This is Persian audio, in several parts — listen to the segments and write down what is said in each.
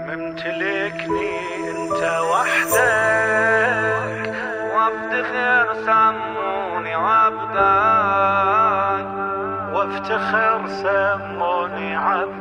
ممتلكني انت وحدك وافتخر سموني عبدك وافتخر سموني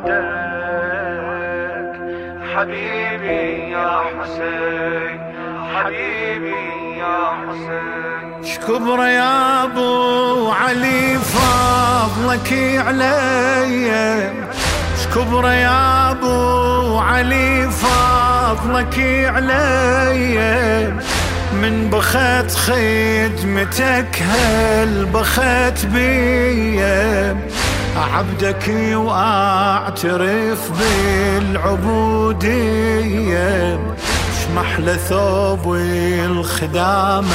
عبدك حبيبي يا حسين حبيبي يا حسين شكبر يا ابو علي فضلك علي شكبر يا ابو علي فضلك علي من بخت خدمتك هل بخت بي عبدك واعترف بالعبودية اشمح ثوب الخدامة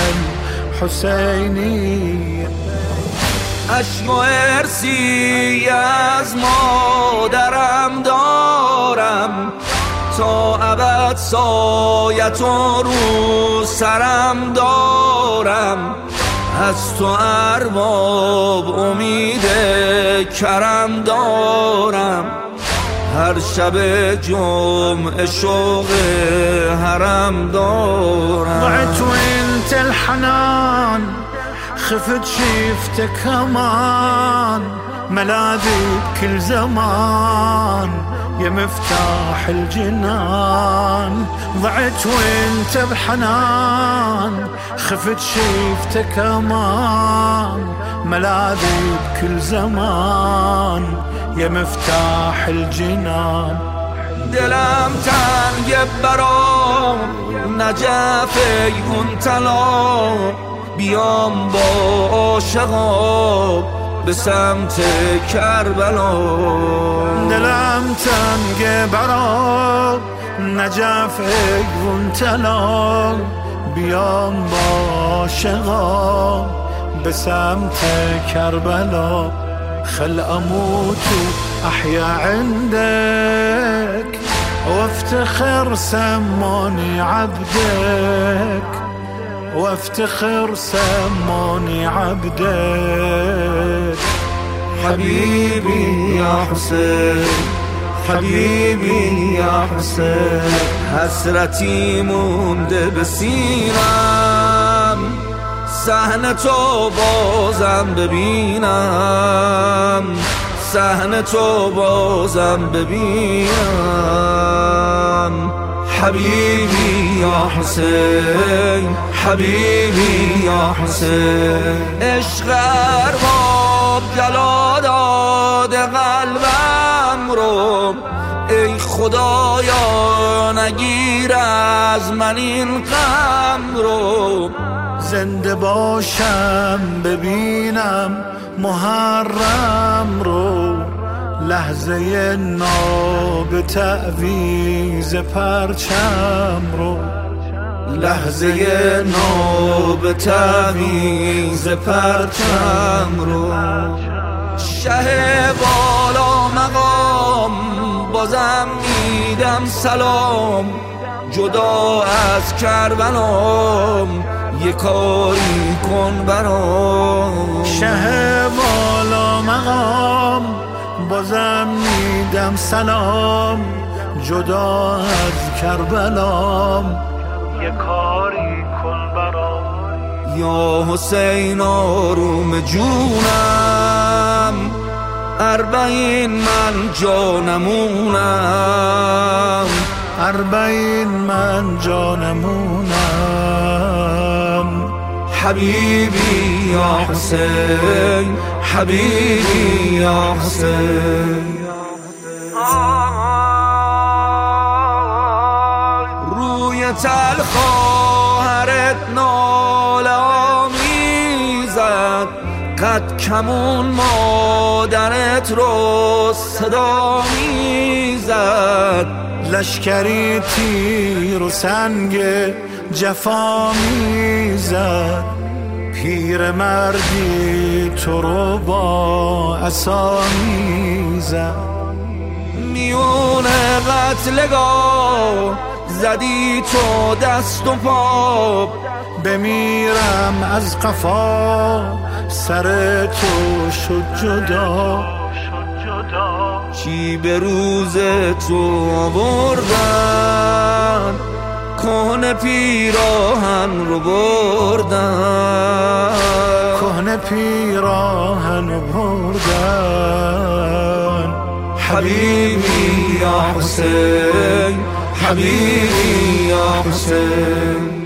الحسينية عشق و ارثی از مادرم دارم تا ابد سایت رو سرم دارم از تو ارباب امید کرم دارم هر شب جمعه شوق حرم دارم ضعت وانت الحنان خفت شفتك كمان ملاذي بكل زمان يا مفتاح الجنان ضعت وانت بحنان خفت شفتك كمان ملاذي بكل زمان يا مفتاح الجنان دلم تنگ برام نجف ایوون طلا بیام با عاشقا به سمت کربلا دلم تنگ برام نجف ایوون طلا بیام با عاشقا به سمت کربلا خل اموت احيا عندك وافتخر سموني عبدك وافتخر سموني عبدك حبيبي يا حسين حبيبي يا حسين حسرتی مونده به سینم صحنه تو بازم ببینم صحنه تو بازم ببینم حبیبی یا حسین حبیبی یا حسین عشق ارباب جلا داده قلبم رو ای خدایا نگیر از من این غم رو زنده باشم ببینم محرم رو لحظه ناب تعویز پرچم رو لحظه ناب تعویز پرچم رو شه بالا مقام بازم میدم سلام جدا از کربلام یه کاری کن برام شه بالا مقام بازم میدم سلام جدا از کربلام یه کاری کن برام یا حسین آروم جونم اربعین من جانمونم اربعین من جانمونم حبیبی یا حسین حبیبی یا حسین روی تل خواهرت ناله آمیزد قد کمون مادرت رو صدا میزد لشکری تیر و سنگ جفا میزد پیر مردی تو رو با عصا میزد میون قتلگاه زدی تو دست و پا بمیرم از قفا سر تو شد جدا. 说 جدا 说 جدا چی به روز تو آوردم کهنه پیراهن رو بردن، کهنه پیراهن رو بردن. حبیبی یا حسین، حبیبی یا حسین.